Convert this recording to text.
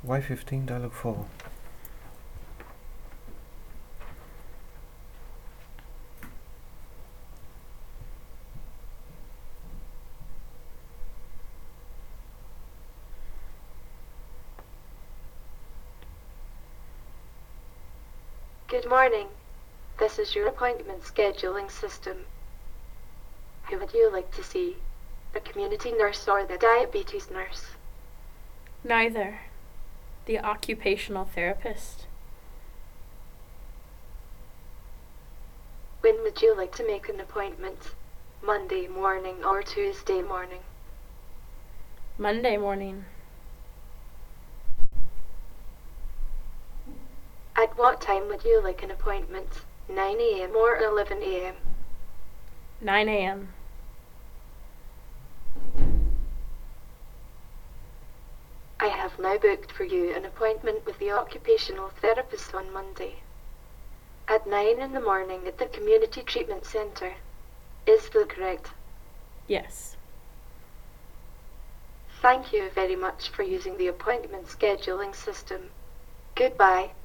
Y15 dialogue 4. Good morning. This is your appointment scheduling system. Who would you like to see? The community nurse or the diabetes nurse? Neither. The occupational therapist. When would you like to make an appointment? Monday morning or Tuesday morning? Monday morning. At what time would you like an appointment? 9 a.m. or 11 a.m.? 9 a.m. I have now booked for you an appointment with the occupational therapist on Monday at 9 in the morning at the Community Treatment Centre. Is that correct? Yes. Thank you very much for using the appointment scheduling system. Goodbye.